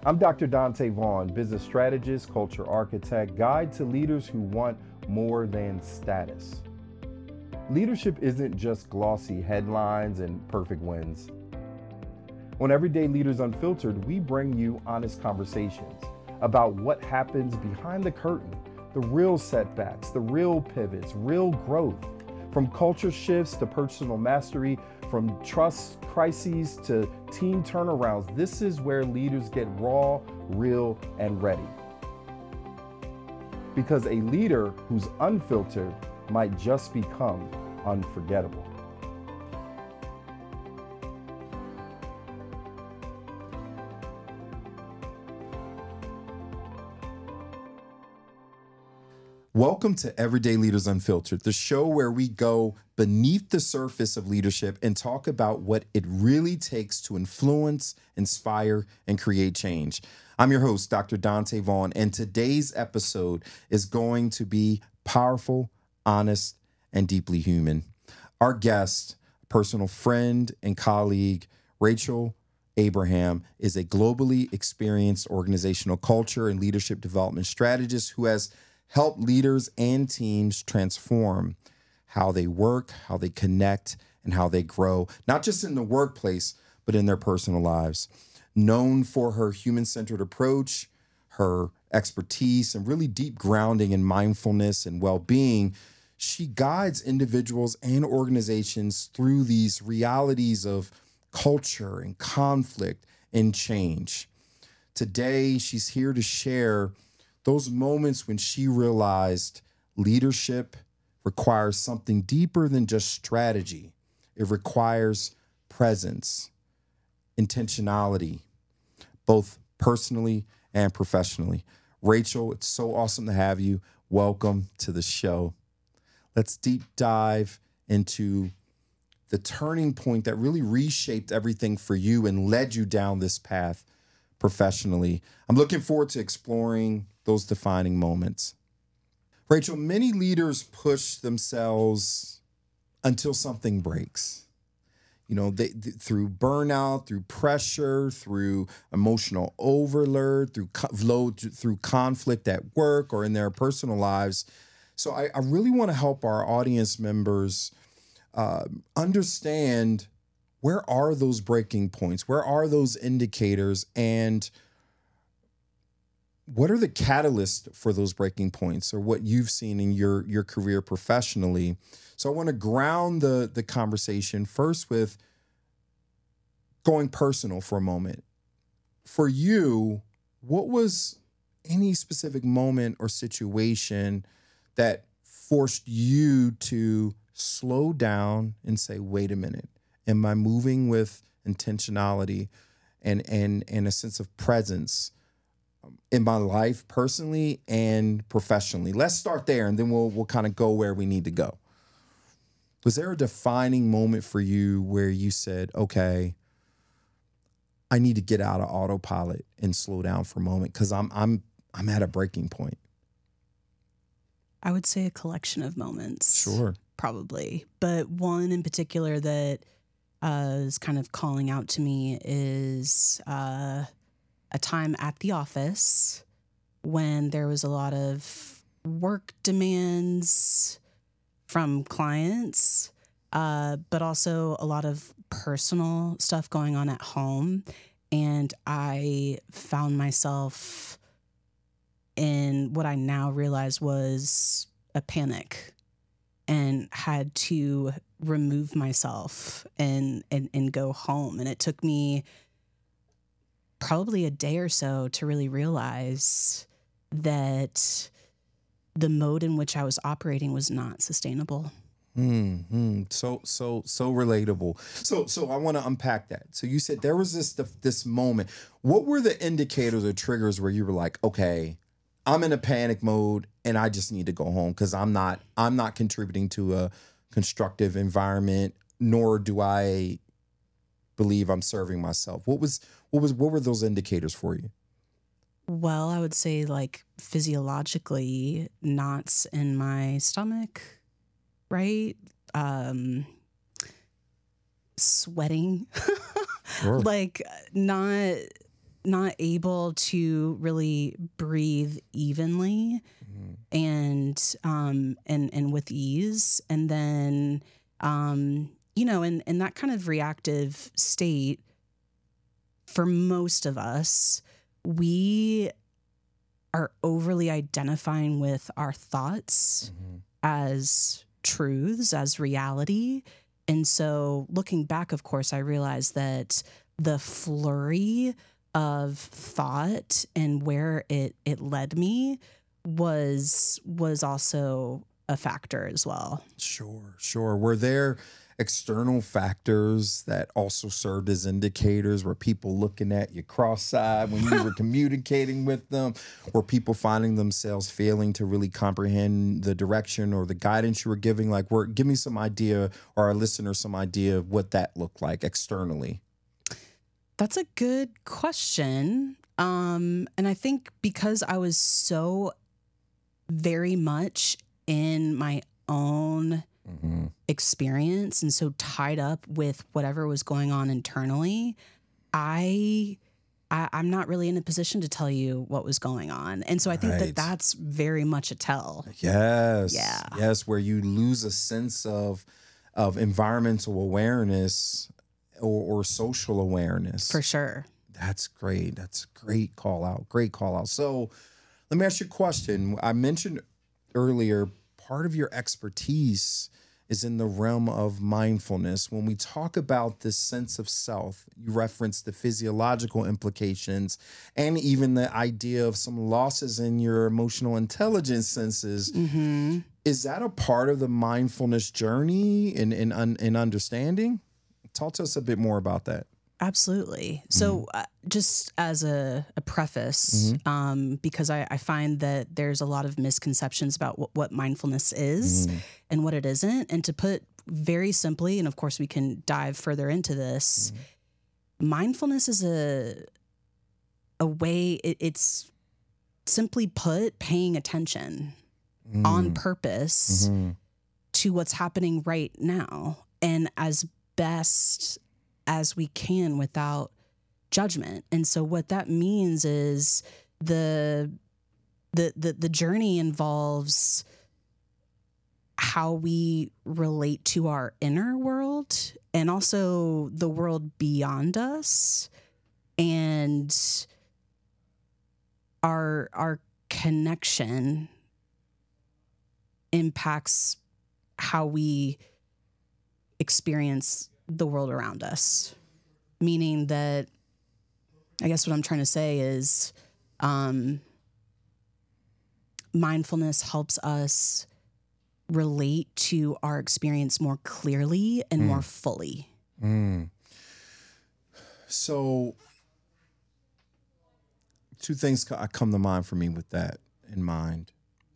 I'm Dr. Dante Vaughn, business strategist, culture architect, guide to leaders who want more than status. Leadership isn't just glossy headlines and perfect wins. On Everyday Leaders Unfiltered, we bring you honest conversations about what happens behind the curtain, the real setbacks, the real pivots, real growth, from culture shifts to personal mastery, from trust crises to team turnarounds. This is where leaders get raw, real, and ready. Because a leader who's unfiltered might just become unforgettable. Welcome to Everyday Leaders Unfiltered, the show where we go beneath the surface of leadership and talk about what it really takes to influence, inspire, and create change. I'm your host, Dr. Dante Vaughn, and today's episode is going to be powerful, honest, and deeply human. Our guest, personal friend and colleague, Rachel Abraham, is a globally experienced organizational culture and leadership development strategist who has help leaders and teams transform how they work, how they connect, and how they grow, not just in the workplace, but in their personal lives. Known for her human-centered approach, her expertise, and really deep grounding in mindfulness and well-being, she guides individuals and organizations through these realities of culture and conflict and change. Today, she's here to share those moments when she realized leadership requires something deeper than just strategy. It requires presence, intentionality, both personally and professionally. Rachel, it's so awesome to have you. Welcome to the show. Let's deep dive into the turning point that really reshaped everything for you and led you down this path professionally. I'm looking forward to exploring those defining moments. Rachel, many leaders push themselves until something breaks. You know, through burnout, through pressure, through emotional overload, through conflict at work or in their personal lives. So I really want to help our audience members understand, where are those breaking points? Where are those indicators? And what are the catalysts for those breaking points, or what you've seen in your career professionally? So I want to ground the conversation first with going personal for a moment. For you, what was any specific moment or situation that forced you to slow down and say, wait a minute, am I moving with intentionality and a sense of presence in my life personally and professionally? Let's start there, and then we'll kind of go where we need to go. Was there a defining moment for you where you said, okay, I need to get out of autopilot and slow down for a moment because I'm at a breaking point? I would say a collection of moments. Sure. Probably. But one in particular that is kind of calling out to me is a time at the office when there was a lot of work demands from clients, but also a lot of personal stuff going on at home. And I found myself in what I now realize was a panic, and had to remove myself and go home. And it took me probably a day or so to really realize that the mode in which I was operating was not sustainable. So relatable. So I want to unpack that. So you said there was this moment. What were the indicators or triggers where you were like, okay, I'm in a panic mode and I just need to go home because I'm not contributing to a constructive environment, nor do I believe I'm serving myself? What were those indicators for you? Well, I would say, like, physiologically, knots in my stomach, right? Sweating, Sure. like, not not able to really breathe evenly and with ease. And then, in that kind of reactive state, for most of us, we are overly identifying with our thoughts as truths, as reality. And so looking back, of course, I realized that the flurry of thought and where it led me was also a factor as well. Sure. Were there external factors that also served as indicators? Were people looking at you cross-eyed when you were communicating with them? Were people finding themselves failing to really comprehend the direction or the guidance you were giving? Like, give me some idea, or our listeners some idea of what that looked like externally. That's a good question. And I think because I was so very much in my own experience and so tied up with whatever was going on internally, I'm not really in a position to tell you what was going on. And so I think that that's very much a tell. Yes. Yeah. Yes, where you lose a sense of environmental awareness or social awareness. For sure. That's great. That's a great call out. Great call out. So let me ask you a question. I mentioned earlier, part of your expertise is in the realm of mindfulness. When we talk about this sense of self, you reference the physiological implications and even the idea of some losses in your emotional intelligence senses. Is that a part of the mindfulness journey in understanding? Talk to us a bit more about that. Absolutely. So just as a preface, because I find that there's a lot of misconceptions about what mindfulness is and what it isn't. And to put very simply, and of course we can dive further into this, mindfulness is a way, it's simply put, paying attention on purpose to what's happening right now, and as best as we can without judgment. And so what that means is the journey involves how we relate to our inner world and also the world beyond us, and our connection impacts how we experience the world around us. Meaning that, I guess what I'm trying to say is, mindfulness helps us relate to our experience more clearly and more fully. So, two things come to mind for me with that in mind.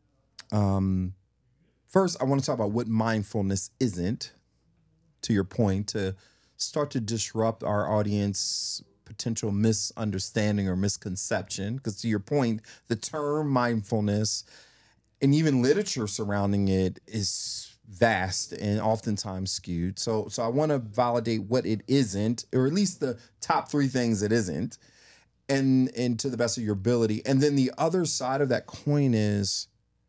First, I want to talk about what mindfulness isn't, to your point, to start to disrupt our audience potential misunderstanding or misconception. Because to your point, the term mindfulness and even literature surrounding it is vast and oftentimes skewed. So I want to validate what it isn't, or at least the top three things it isn't, and to the best of your ability. And then the other side of that coin is,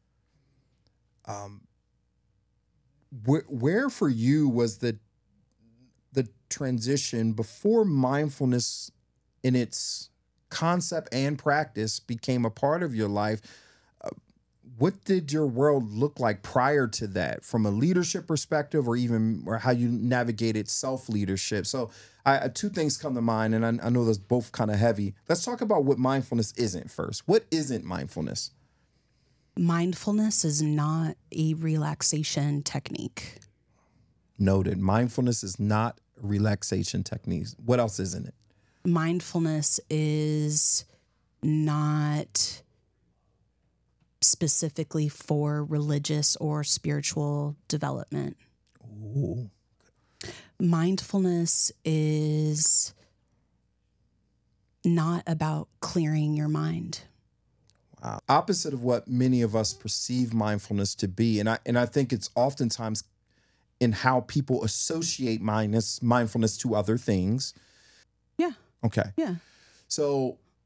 where for you was the transition before mindfulness in its concept and practice became a part of your life? What did your world look like prior to that, from a leadership perspective, or how you navigated self-leadership? So two things come to mind, and I know those both kind of heavy. Let's talk about what mindfulness isn't first. What isn't mindfulness? Mindfulness is not a relaxation technique. Noted. Mindfulness is not a relaxation technique. What else isn't it? Mindfulness is not specifically for religious or spiritual development. Ooh. Mindfulness is not about clearing your mind. Wow. Opposite of what many of us perceive mindfulness to be. And I think it's oftentimes in how people associate mindfulness to other things. Yeah. Okay. Yeah. So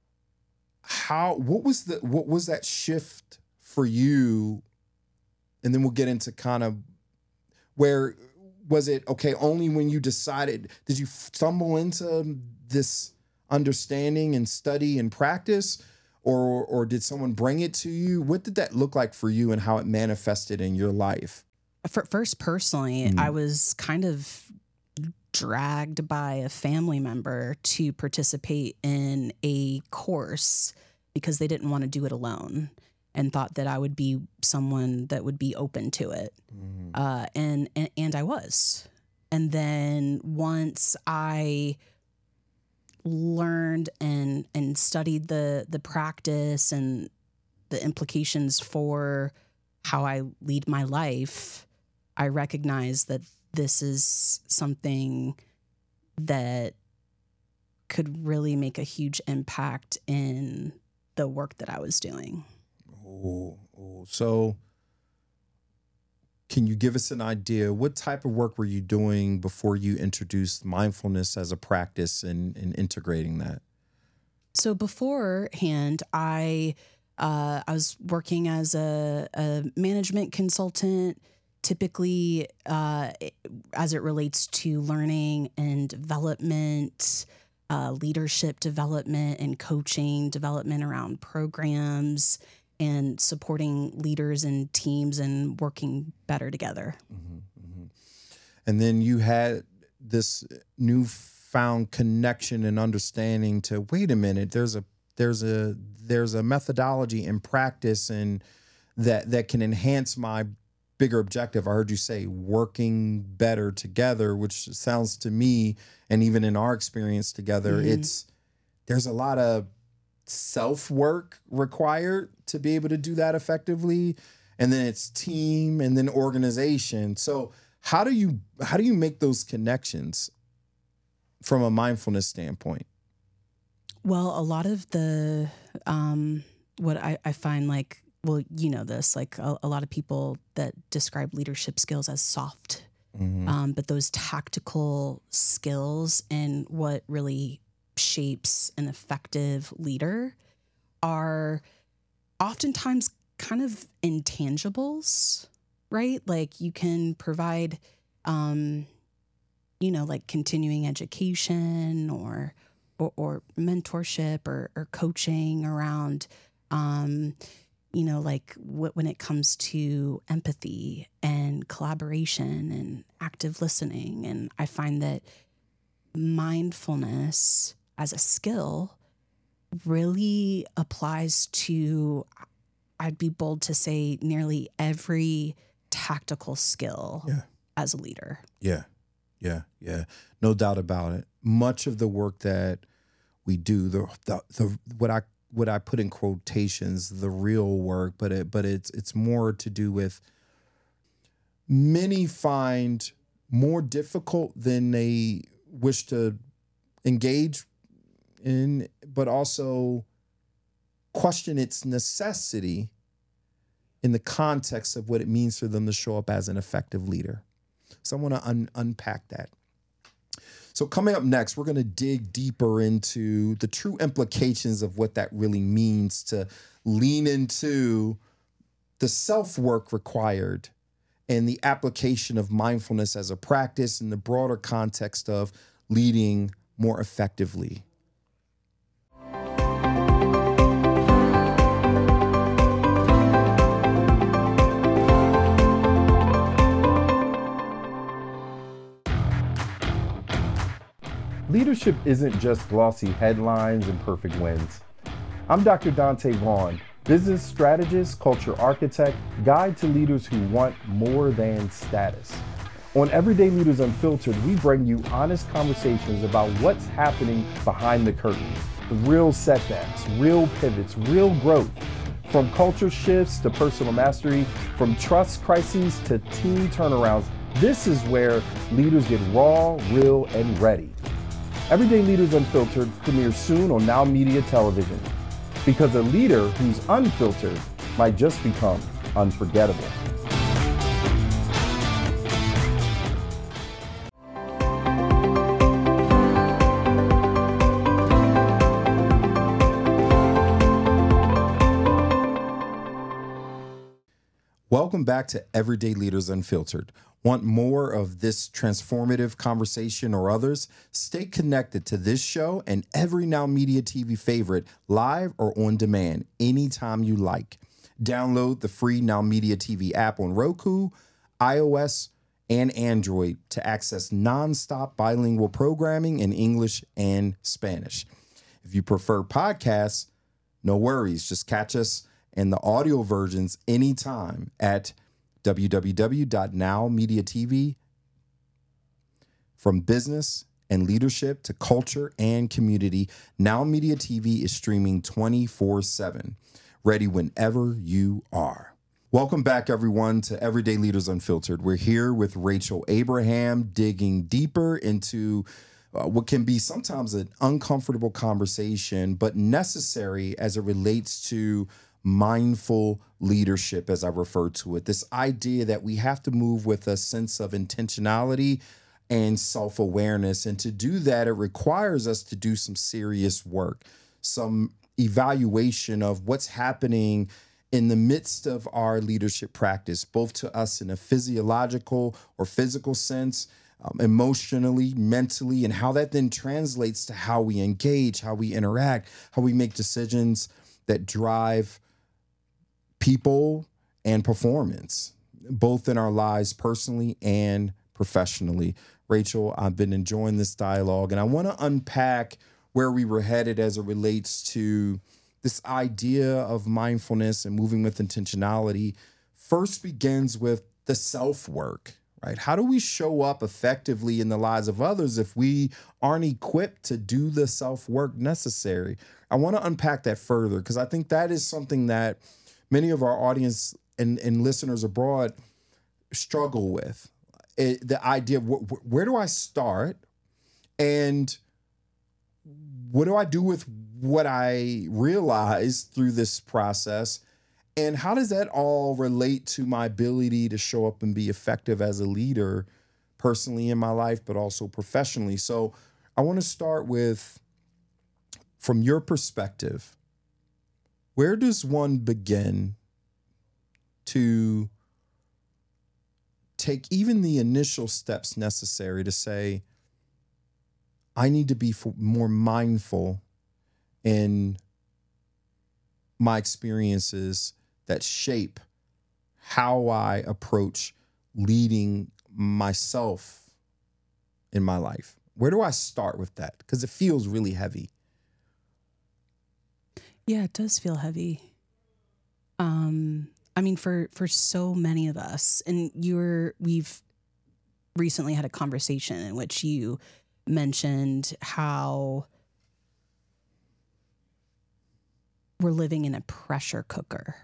what was that shift for you? And then we'll get into kind of where was it, okay, only when you decided, did you stumble into this understanding and study and practice, or did someone bring it to you? What did that look like for you and how it manifested in your life? First, personally, I was kind of dragged by a family member to participate in a course because they didn't want to do it alone and thought that I would be someone that would be open to it. And I was. And then once I learned and studied the practice and the implications for how I lead my life, I recognized that this is something that could really make a huge impact in the work that I was doing. So can you give us an idea, what type of work were you doing before you introduced mindfulness as a practice and integrating that? So beforehand, I was working as a management consultant, typically as it relates to learning and development, leadership development and coaching development around programs and supporting leaders and teams and working better together. And then you had this newfound connection and understanding to, wait a minute, there's a methodology and practice and that can enhance my bigger objective. I heard you say working better together, which sounds to me, and even in our experience together, there's a lot of self-work required to be able to do that effectively. And then it's team and then organization. So how do you make those connections from a mindfulness standpoint? Well, a lot of the, what I find, like, well, you know this, like a lot of people that describe leadership skills as soft, but those tactical skills and what really shapes an effective leader are oftentimes kind of intangibles, right? Like you can provide, like continuing education or mentorship or coaching around, like when it comes to empathy and collaboration and active listening. And I find that mindfulness as a skill really applies to, I'd be bold to say, nearly every tactical skill as a leader. Yeah. No doubt about it. Much of the work that we do, the what I put in quotations, the real work, but it's more to do with, many find more difficult than they wish to engage in, but also question its necessity in the context of what it means for them to show up as an effective leader. So I want to unpack that. So coming up next, we're going to dig deeper into the true implications of what that really means to lean into the self-work required and the application of mindfulness as a practice in the broader context of leading more effectively. Leadership isn't just glossy headlines and perfect wins. I'm Dr. Dante Vaughn, business strategist, culture architect, guide to leaders who want more than status. On Everyday Leaders Unfiltered, we bring you honest conversations about what's happening behind the curtain, the real setbacks, real pivots, real growth, from culture shifts to personal mastery, from trust crises to team turnarounds. This is where leaders get raw, real, and ready. Everyday Leaders Unfiltered premieres soon on Now Media Television, because a leader who's unfiltered might just become unforgettable. Welcome back to Everyday Leaders Unfiltered. Want more of this transformative conversation or others? Stay connected to this show and every Now Media TV favorite, live or on demand, anytime you like. Download the free Now Media TV app on Roku, iOS, and Android to access nonstop bilingual programming in English and Spanish. If you prefer podcasts, no worries. Just catch us and the audio versions anytime at www.nowmediatv. From business and leadership to culture and community, Now Media TV is streaming 24/7, ready whenever you are. Welcome back, everyone, to Everyday Leaders Unfiltered. We're here with Rachel Abraham, digging deeper into what can be sometimes an uncomfortable conversation, but necessary as it relates to mindful leadership, as I refer to it. This idea that we have to move with a sense of intentionality and self-awareness. And to do that, it requires us to do some serious work, some evaluation of what's happening in the midst of our leadership practice, both to us in a physiological or physical sense, emotionally, mentally, and how that then translates to how we engage, how we interact, how we make decisions that drive people and performance, both in our lives personally and professionally. Rachel, I've been enjoying this dialogue, and I want to unpack where we were headed as it relates to this idea of mindfulness and moving with intentionality. First begins with the self-work, right? How do we show up effectively in the lives of others if we aren't equipped to do the self-work necessary? I want to unpack that further because I think that is something that many of our audience and listeners abroad struggle with. The idea of where do I start and what do I do with what I realized through this process? And how does that all relate to my ability to show up and be effective as a leader personally in my life, but also professionally? So I want to start with, from your perspective, where does one begin to take even the initial steps necessary to say, I need to be more mindful in my experiences that shape how I approach leading myself in my life? Where do I start with that? Because it feels really heavy. Yeah, it does feel heavy. I mean, for so many of us, and we've recently had a conversation in which you mentioned how we're living in a pressure cooker.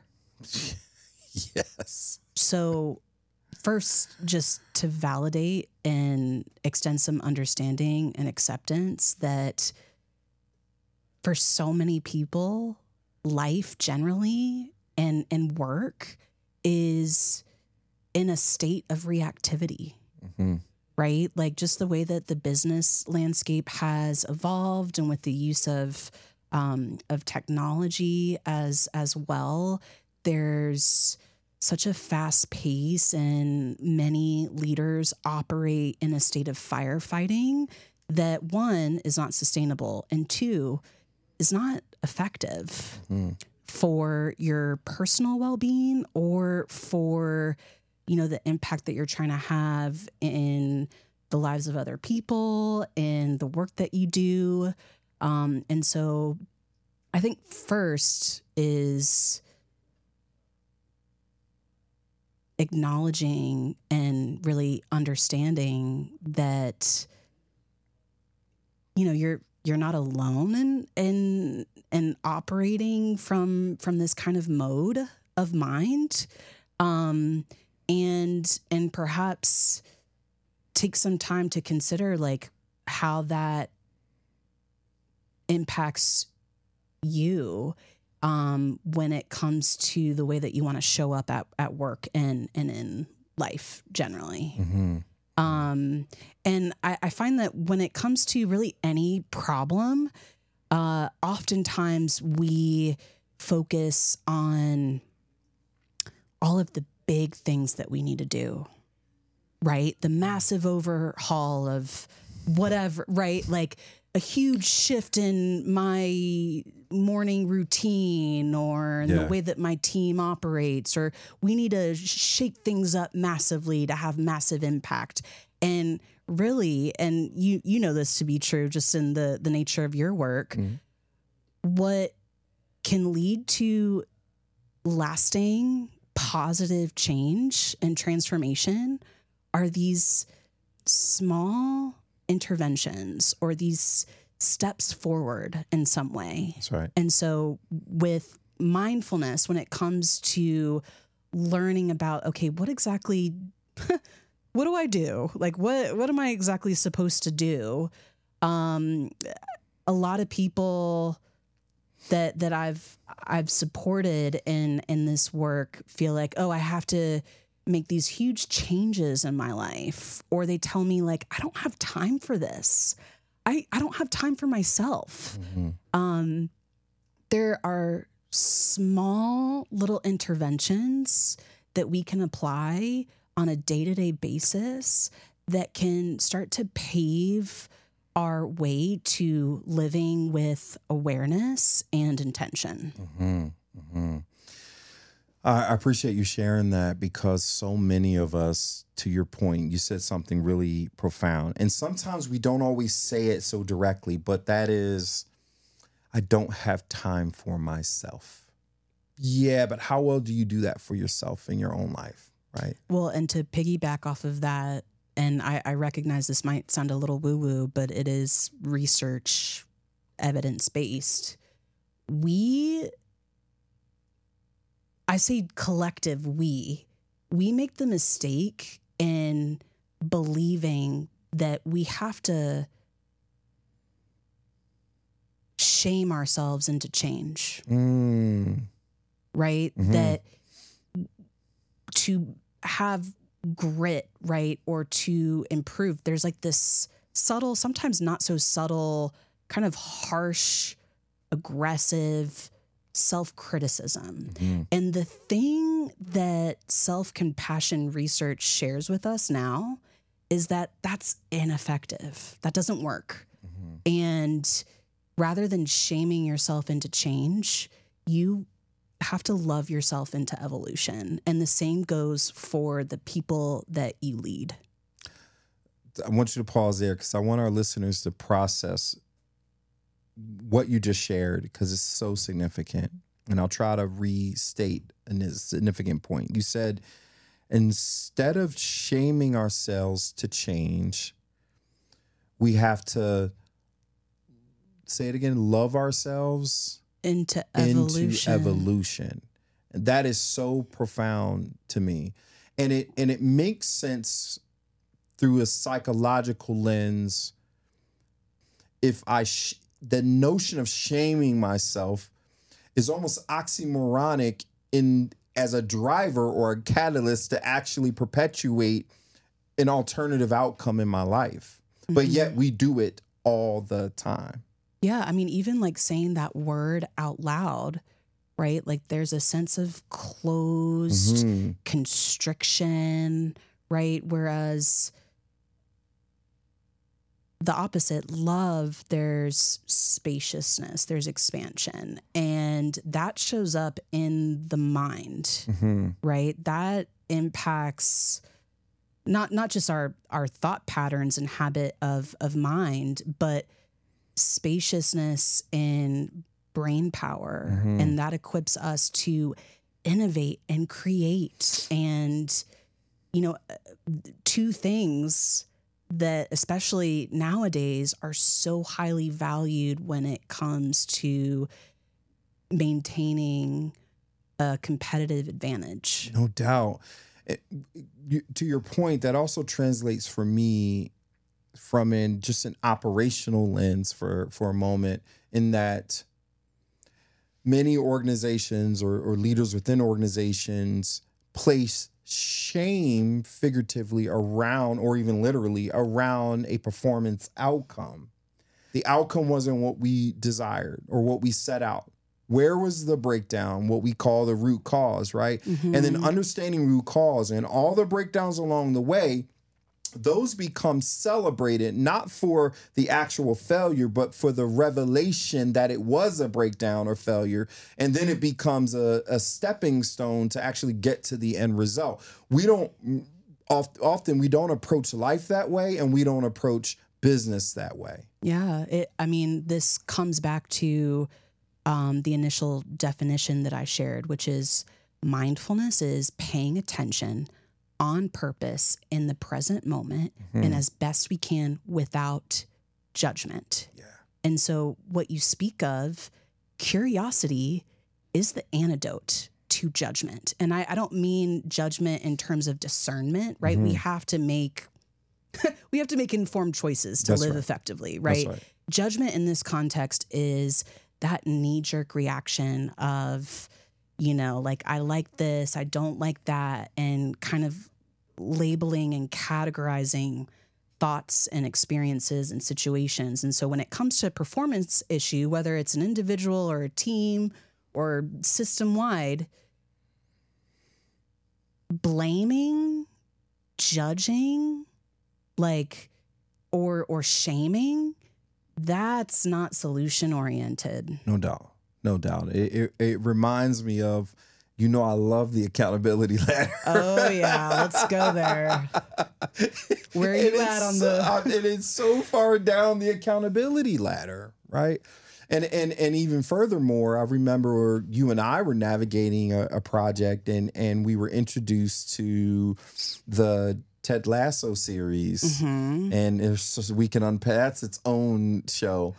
Yes. So first, just to validate and extend some understanding and acceptance that for so many people, life generally and work is in a state of reactivity, right? Like just the way that the business landscape has evolved and with the use of technology as well, there's such a fast pace and many leaders operate in a state of firefighting that one is not sustainable and two is not effective for your personal well-being or for, the impact that you're trying to have in the lives of other people and the work that you do. And so I think first is acknowledging and really understanding that, you're not alone in operating from this kind of mode of mind, and perhaps take some time to consider like how that impacts you when it comes to the way that you want to show up at work and in life generally. And I find that when it comes to really any problem, oftentimes we focus on all of the big things that we need to do, right? The massive overhaul of whatever, right? Like a huge shift in my morning routine or in the way that my team operates, or we need to shake things up massively to have massive impact. And really, and you know this to be true just in the nature of your work, what can lead to lasting positive change and transformation are these small interventions or these steps forward in some way. That's right. And so with mindfulness, when it comes to learning about, okay, what exactly, what do I do? Like, what am I exactly supposed to do? A lot of people that I've supported in this work feel like, oh, I have to make these huge changes in my life. Or they tell me like, I don't have time for this. I don't have time for myself. There are small little interventions that we can apply on a day-to-day basis that can start to pave our way to living with awareness and intention. I appreciate you sharing that, because so many of us, to your point, you said something really profound. And sometimes we don't always say it so directly, but that is, I don't have time for myself. Yeah, but how well do you do that for yourself in your own life, right? Well, and to piggyback off of that, and I recognize this might sound a little woo-woo, but it is research, evidence-based. I say collective we make the mistake in believing that we have to shame ourselves into change. Right? That to have grit, right, or to improve, there's like this subtle, sometimes not so subtle, kind of harsh, aggressive self-criticism. And the thing that self-compassion research shares with us now is that that's ineffective. That doesn't work. And rather than shaming yourself into change, you have to love yourself into evolution. And the same goes for the people that you lead. I want you to pause there, because I want our listeners to process what you just shared, because it's so significant. And I'll try to restate a significant point. You said, instead of shaming ourselves to change, we have to, say it again, love ourselves into evolution. And that is so profound to me. And it makes sense through a psychological lens. If the notion of shaming myself is almost oxymoronic as a driver or a catalyst to actually perpetuate an alternative outcome in my life. But yet we do it all the time. Yeah, I mean, even like saying that word out loud, right? Like there's a sense of closed constriction, right? Whereas the opposite, love, there's spaciousness, there's expansion. And that shows up in the mind, right? That impacts not just our thought patterns and habit of mind, but spaciousness and brain power. And that equips us to innovate and create. And, you know, two things that especially nowadays are so highly valued when it comes to maintaining a competitive advantage. No doubt. To your point, that also translates for me from just an operational lens for a moment, in that many organizations or leaders within organizations place shame figuratively around, or even literally around, a performance outcome. The outcome wasn't what we desired or what we set out. Where was the breakdown, what we call the root cause, right? Mm-hmm. And then understanding root cause and all the breakdowns along the way, those become celebrated not for the actual failure, but for the revelation that it was a breakdown or failure. And then it becomes a stepping stone to actually get to the end result. We don't often we don't approach life that way, and we don't approach business that way. Yeah. This comes back to the initial definition that I shared, which is mindfulness is paying attention on purpose in the present moment and as best we can without judgment. Yeah. And so what you speak of, curiosity, is the antidote to judgment. And I don't mean judgment in terms of discernment, right? We have to make informed choices to live effectively, right? That's right. Judgment in this context is that knee-jerk reaction of, like, I like this, I don't like that, and kind of labeling and categorizing thoughts and experiences and situations. And so when it comes to a performance issue, whether it's an individual or a team or system-wide, blaming, judging, or shaming, that's not solution-oriented. No doubt. No doubt. It reminds me of, I love the accountability ladder. Oh, yeah. Let's go there. Where are you at on it is so far down the accountability ladder, right? And even furthermore, I remember you and I were navigating a project and we were introduced to the Ted Lasso series. And it's just, we can unpack, that's its own show.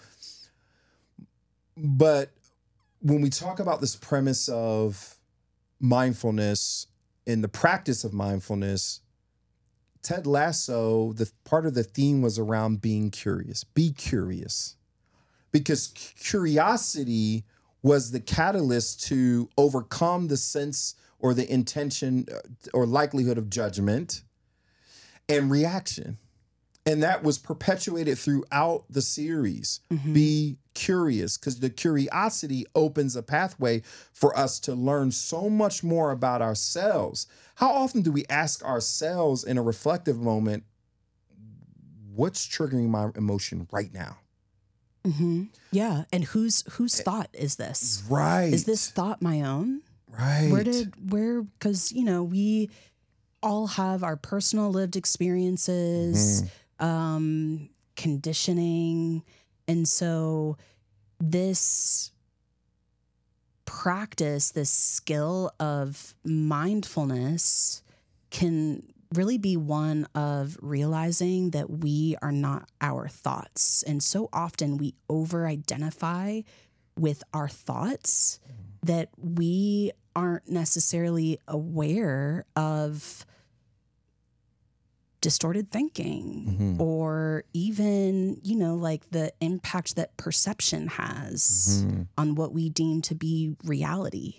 But when we talk about this premise of mindfulness and the practice of mindfulness, Ted Lasso, the part of the theme was around being curious. Be curious. Because curiosity was the catalyst to overcome the sense or the intention or likelihood of judgment and reaction. And that was perpetuated throughout the series. Be curious, because the curiosity opens a pathway for us to learn so much more about ourselves. How often do we ask ourselves in a reflective moment, what's triggering my emotion right now? Yeah. And whose thought is this? Right. Is this thought my own? Right. Because, we all have our personal lived experiences, conditioning. And so this practice, this skill of mindfulness can really be one of realizing that we are not our thoughts. And so often we over-identify with our thoughts that we aren't necessarily aware of distorted thinking or even, the impact that perception has on what we deem to be reality.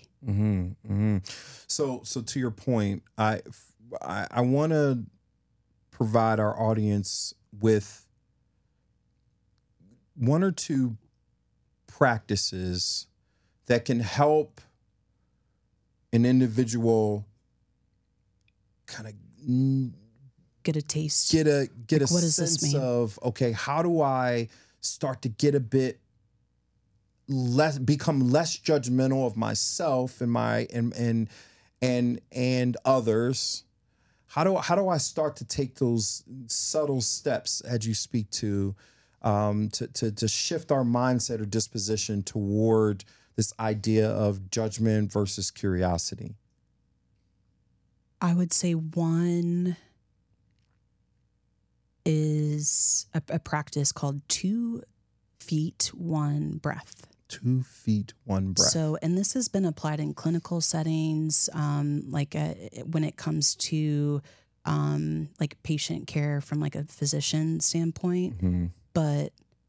So to your point, I want to provide our audience with one or two practices that can help an individual kind of get a taste, get a what does this sense mean? of, okay, how do I start to get a bit become less judgmental of myself and my and others? How do I start to take those subtle steps as you speak to shift our mindset or disposition toward this idea of judgment versus curiosity? I would say one is a practice called 2 feet, 1 breath. 2 feet, 1 breath. So, and this has been applied in clinical settings, when it comes to patient care from a physician standpoint. But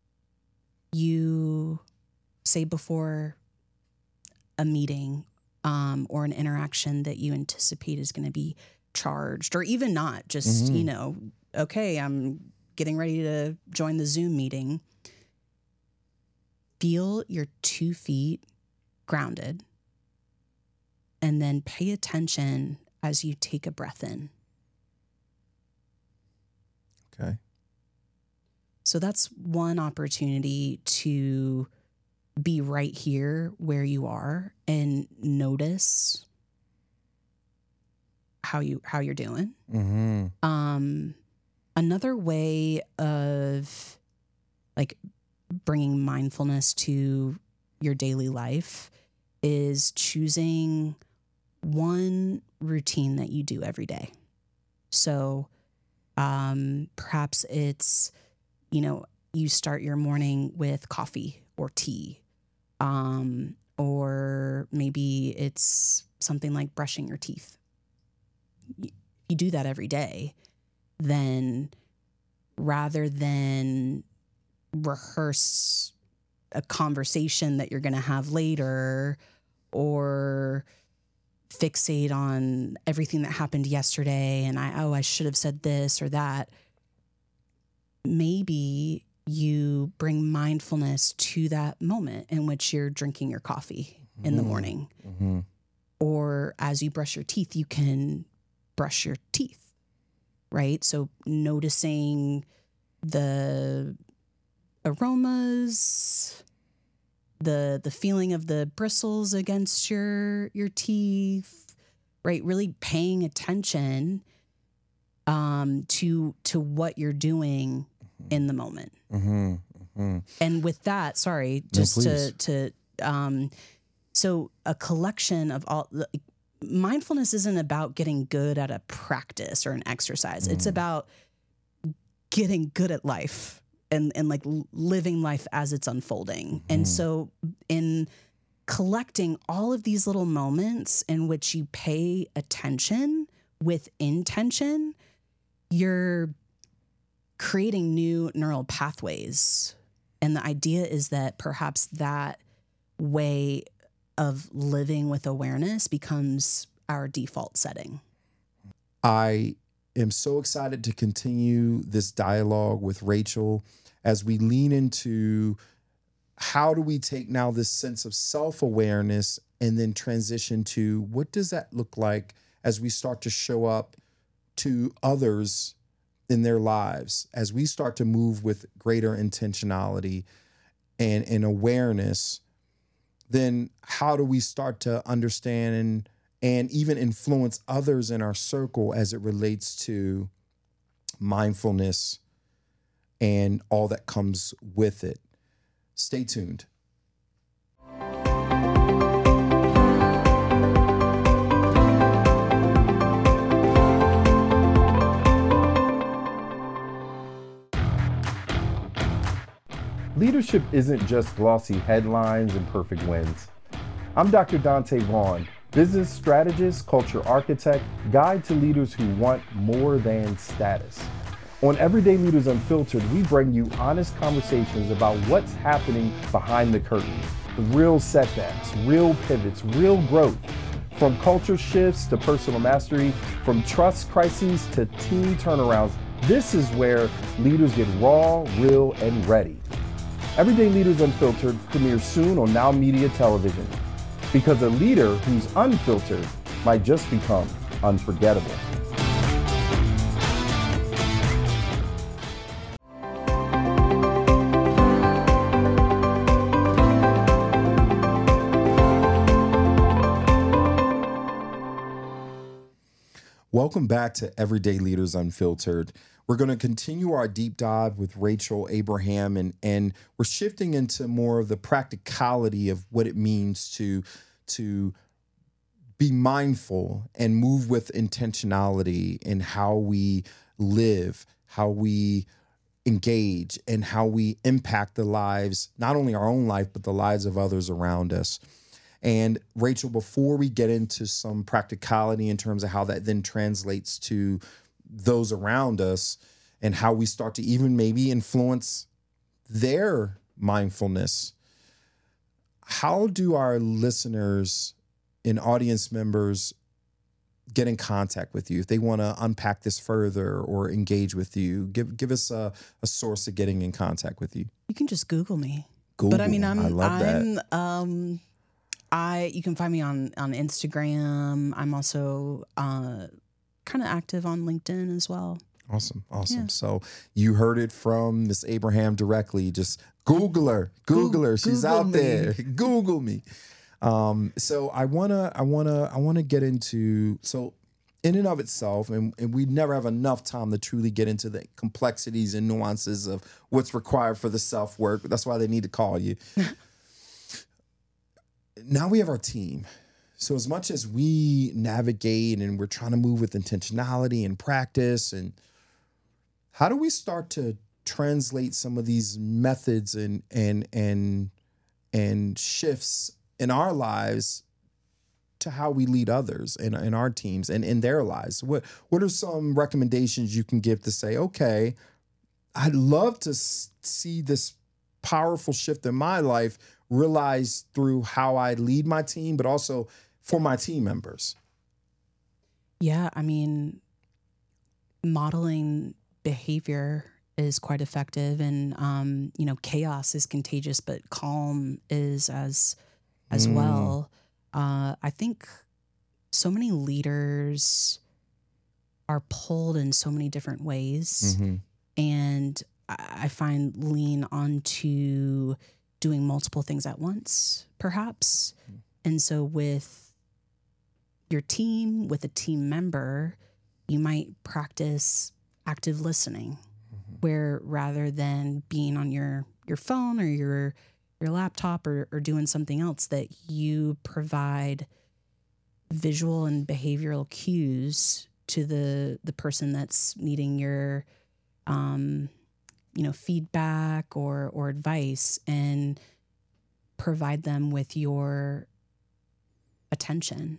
you say before a meeting or an interaction that you anticipate is going to be charged, or even not, just, okay, I'm getting ready to join the Zoom meeting. Feel your 2 feet grounded, and then pay attention as you take a breath in. Okay. So that's one opportunity to be right here where you are and notice how you're doing. Mm-hmm. Another way of like bringing mindfulness to your daily life is choosing one routine that you do every day. So perhaps it's, you start your morning with coffee or tea, or maybe it's something like brushing your teeth. You do that every day, then rather than rehearse a conversation that you're going to have later or fixate on everything that happened yesterday and I should have said this or that, maybe you bring mindfulness to that moment in which you're drinking your coffee in the morning. Mm-hmm. Or as you brush your teeth, you can brush your teeth, right? So noticing the aromas, the feeling of the bristles against your teeth, right? Really paying attention to what you're doing in the moment. Mm-hmm. Mm-hmm. And with that, sorry, just so a collection of all mindfulness isn't about getting good at a practice or an exercise. It's about getting good at life and like living life as it's unfolding. And so in collecting all of these little moments in which you pay attention with intention, you're creating new neural pathways. And the idea is that perhaps that way of living with awareness becomes our default setting. I am so excited to continue this dialogue with Rachel as we lean into how do we take now this sense of self-awareness and then transition to what does that look like as we start to show up to others in their lives, as we start to move with greater intentionality and awareness. Then how do we start to understand and even influence others in our circle as it relates to mindfulness and all that comes with it? Stay tuned. Leadership isn't just glossy headlines and perfect wins. I'm Dr. Dante Vaughn, business strategist, culture architect, guide to leaders who want more than status. On Everyday Leaders Unfiltered, we bring you honest conversations about what's happening behind the curtain, the real setbacks, real pivots, real growth, from culture shifts to personal mastery, from trust crises to team turnarounds. This is where leaders get raw, real, and ready. Everyday Leaders Unfiltered premieres soon on Now Media Television, because a leader who's unfiltered might just become unforgettable. Welcome back to Everyday Leaders Unfiltered. We're going to continue our deep dive with Rachel Abraham, and we're shifting into more of the practicality of what it means to be mindful and move with intentionality in how we live, how we engage, and how we impact the lives, not only our own life, but the lives of others around us. And Rachel, before we get into some practicality in terms of how that then translates to those around us and how we start to even maybe influence their mindfulness, how do our listeners and audience members get in contact with you if they want to unpack this further or engage with you? Give us a source of getting in contact with you. You can just Google me. Google. But I mean, I love that. You can find me on Instagram. I'm also kind of active on LinkedIn as well. Awesome. Yeah. So you heard it from Miss Abraham directly. Just Google her. She's Google out me. there. Google me. So I wanna get into, so in and of itself, and we never have enough time to truly get into the complexities and nuances of what's required for the self-work. That's why they need to call you. Now we have our team. So as much as we navigate and we're trying to move with intentionality and practice, and how do we start to translate some of these methods and shifts in our lives to how we lead others in our teams and in their lives? What are some recommendations you can give to say, okay, I'd love to see this powerful shift in my life realized through how I lead my team, but also for my team members? Yeah, I mean, modeling behavior is quite effective, and chaos is contagious, but calm is as well. I think so many leaders are pulled in so many different ways, and I find lean onto doing multiple things at once, perhaps. And so with your team, with a team member, you might practice active listening, where rather than being on your phone or your laptop or doing something else, that you provide visual and behavioral cues to the person that's needing your feedback or advice, and provide them with your attention.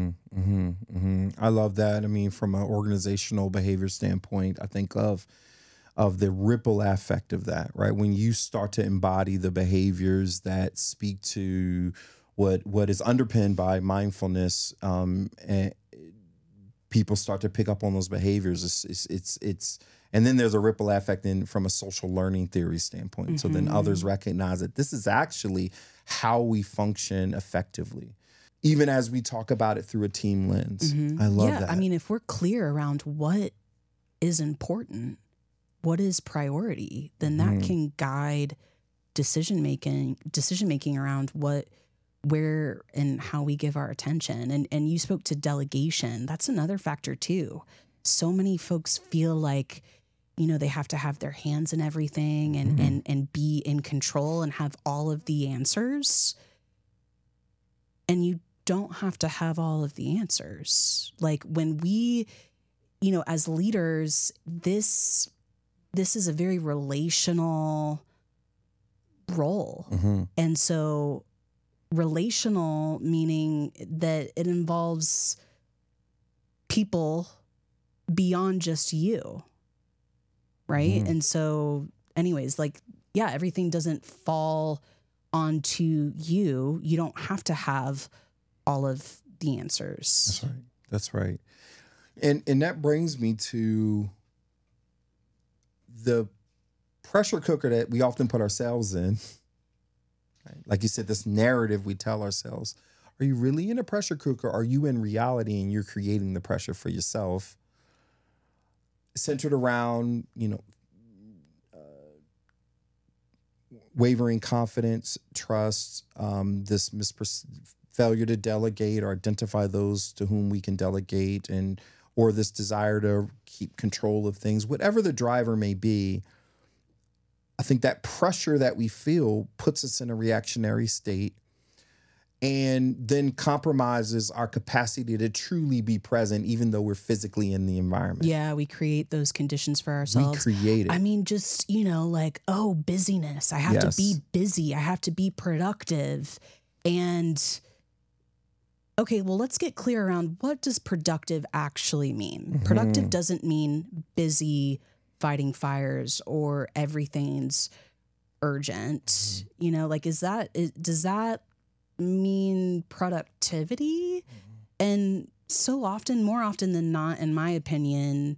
I love that. I mean, from an organizational behavior standpoint, I think of the ripple effect of that, right? When you start to embody the behaviors that speak to what is underpinned by mindfulness, and people start to pick up on those behaviors. It's and then there's a ripple effect from a social learning theory standpoint. So then others recognize that this is actually how we function effectively, even as we talk about it through a team lens. I love that. I mean, if we're clear around what is important, what is priority, then that can guide decision making around where and how we give our attention. And you spoke to delegation. That's another factor too. So many folks feel like, they have to have their hands in everything and be in control and have all of the answers. And you don't have to have all of the answers. Like when we, as leaders, this is a very relational role. And so relational, meaning that it involves people beyond just you, right? And so anyways, everything doesn't fall onto you. You don't have to have all of the answers. That's right. And that brings me to the pressure cooker that we often put ourselves in. Right? Like you said, this narrative we tell ourselves. Are you really in a pressure cooker? Are you in reality and you're creating the pressure for yourself? Centered around, wavering confidence, trust, this failure to delegate or identify those to whom we can delegate, or this desire to keep control of things, whatever the driver may be. I think that pressure that we feel puts us in a reactionary state and then compromises our capacity to truly be present, even though we're physically in the environment. Yeah, we create those conditions for ourselves. We create it. I mean, just, busyness. I have to be busy. I have to be productive. And okay, well, let's get clear around what does productive actually mean. Productive doesn't mean busy fighting fires or everything's urgent. Does that mean productivity? And so often, more often than not, in my opinion,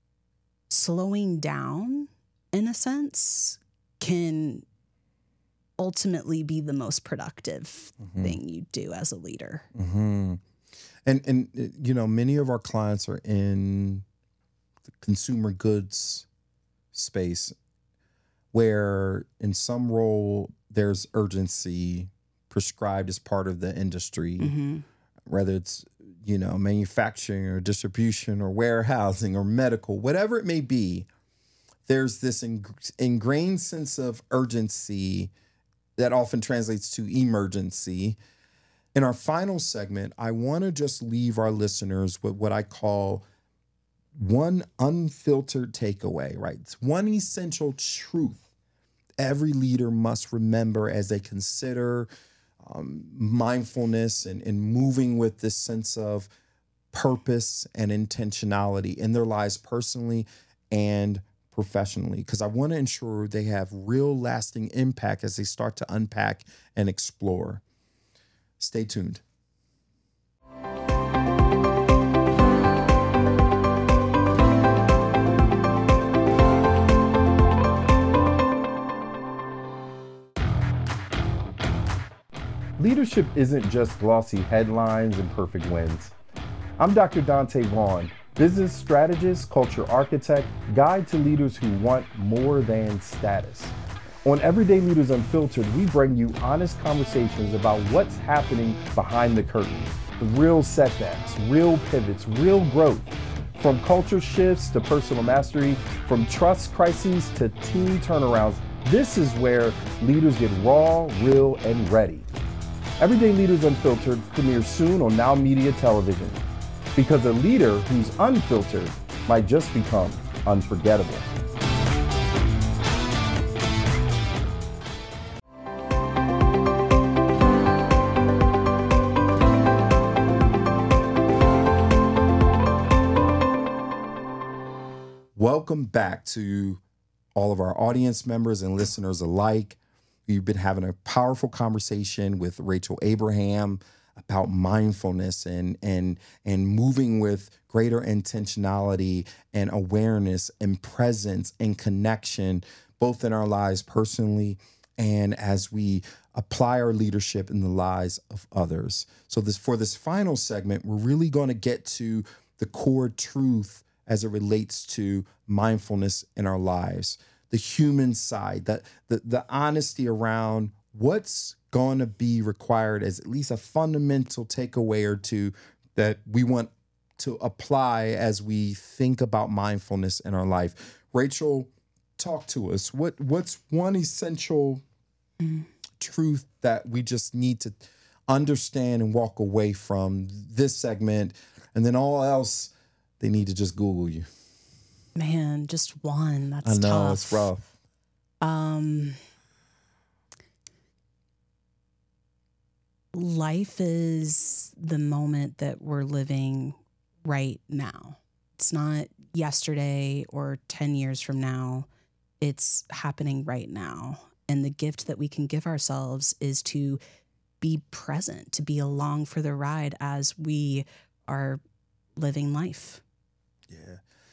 slowing down in a sense can ultimately be the most productive thing you do as a leader. And many of our clients are in the consumer goods space where in some role there's urgency prescribed as part of the industry, whether it's, manufacturing or distribution or warehousing or medical, whatever it may be. There's this ingrained sense of urgency that often translates to emergency. In our final segment, I want to just leave our listeners with what I call one unfiltered takeaway, right? It's one essential truth every leader must remember as they consider mindfulness and moving with this sense of purpose and intentionality in their lives personally and professionally, because I want to ensure they have real lasting impact as they start to unpack and explore. Stay tuned. Leadership isn't just glossy headlines and perfect wins. I'm Dr. Dante Vaughn, business strategist, culture architect, guide to leaders who want more than status. On Everyday Leaders Unfiltered, we bring you honest conversations about what's happening behind the curtain, the real setbacks, real pivots, real growth, from culture shifts to personal mastery, from trust crises to team turnarounds. This is where leaders get raw, real, and ready. Everyday Leaders Unfiltered premieres soon on Now Media Television, because a leader who's unfiltered might just become unforgettable. Welcome back to all of our audience members and listeners alike. We've been having a powerful conversation with Rachel Abraham about mindfulness and moving with greater intentionality and awareness and presence and connection, both in our lives personally and as we apply our leadership in the lives of others. So for this final segment, we're really going to get to the core truth as it relates to mindfulness in our lives. The human side, the honesty around what's going to be required as at least a fundamental takeaway or two that we want to apply as we think about mindfulness in our life. Rachel, talk to us. What's one essential truth that we just need to understand and walk away from this segment, and then all else they need to just Google you? Man, just one. That's I know, tough. it's rough. Life is the moment that we're living right now. It's not yesterday or 10 years from now. It's happening right now. And the gift that we can give ourselves is to be present, to be along for the ride as we are living life. Yeah.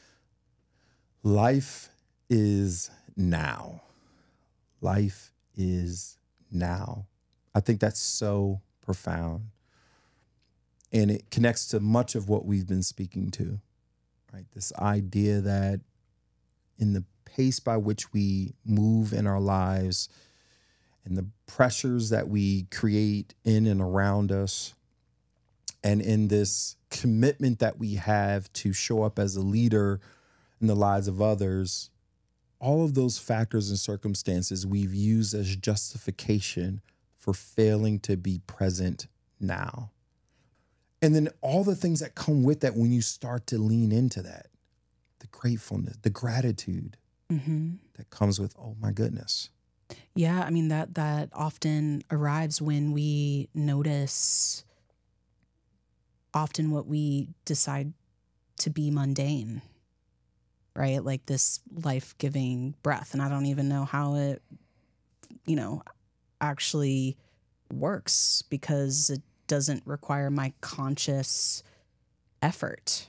Life is now. Life is now. I think that's so profound. And it connects to much of what we've been speaking to, right? This idea that in the pace by which we move in our lives and the pressures that we create in and around us, and in this commitment that we have to show up as a leader in the lives of others, all of those factors and circumstances we've used as justification for failing to be present now. And then all the things that come with that when you start to lean into that, the gratefulness, the gratitude that comes with, oh my goodness. Yeah, I mean, that often arrives when we notice often what we decide to be mundane, right? Like this life-giving breath. And I don't even know how it, actually works because it doesn't require my conscious effort.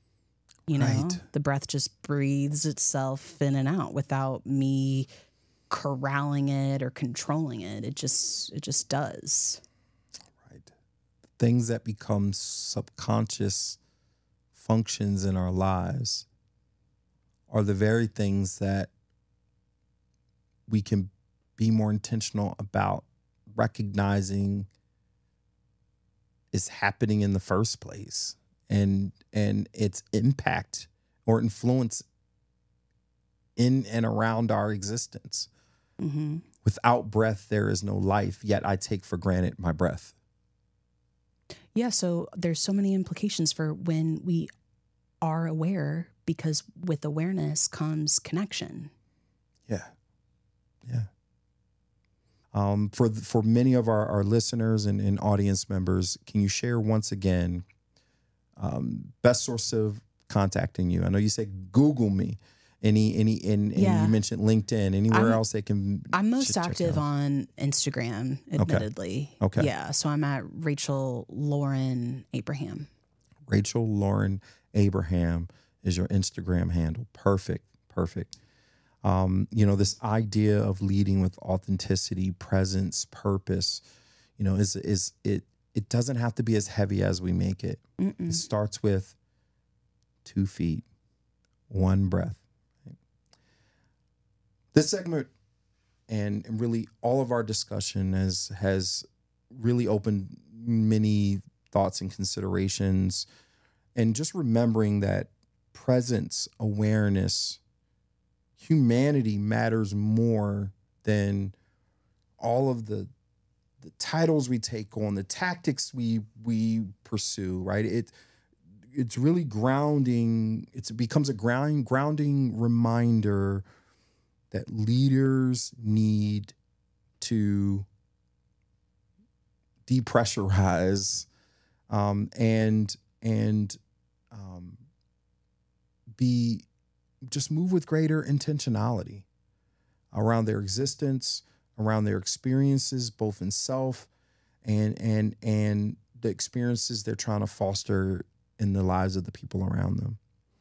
You know, Right. the breath just breathes itself in and out without me corralling it or controlling it. It just does. Right. Things that become subconscious functions in our lives are the very things that we can be more intentional about recognizing is happening in the first place, and its impact or influence in and around our existence. Mm-hmm. Without breath, there is no life, yet I take for granted my breath. Yeah, so there's so many implications for when we are aware, because with awareness comes connection. Yeah. Yeah. For many of our listeners and audience members, can you share once again best source of contacting you? I know you said Google me. And you mentioned LinkedIn. Anywhere else they can? I'm most active on Instagram, admittedly. Okay. Yeah, so I'm at Rachel Lauren Abraham. Rachel Lauren Abraham is your Instagram handle. Perfect. This idea of leading with authenticity, presence, purpose, it doesn't have to be as heavy as we make it. Mm-mm. It starts with 2 feet, 1 breath. This segment and really all of our discussion has really opened many thoughts and considerations, and just remembering that presence, awareness, humanity matters more than all of the titles we take on, the tactics we pursue, right? It's really grounding. It becomes a grounding reminder that leaders need to depressurize and just move with greater intentionality around their existence, around their experiences, both in self and the experiences they're trying to foster in the lives of the people around them.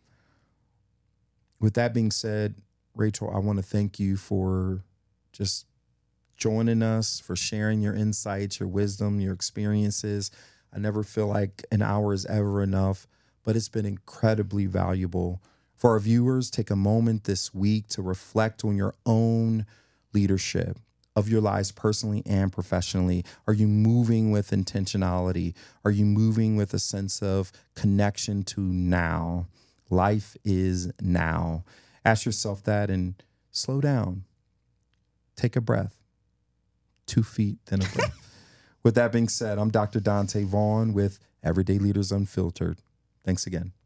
With that being said, Rachel, I want to thank you for just joining us, for sharing your insights, your wisdom, your experiences. I never feel like an hour is ever enough, but it's been incredibly valuable. For our viewers, take a moment this week to reflect on your own leadership of your lives personally and professionally. Are you moving with intentionality? Are you moving with a sense of connection to now? Life is now. Ask yourself that and slow down. Take a breath. 2 feet, then a breath. With that being said, I'm Dr. Dante Vaughn with Everyday Leaders Unfiltered. Thanks again.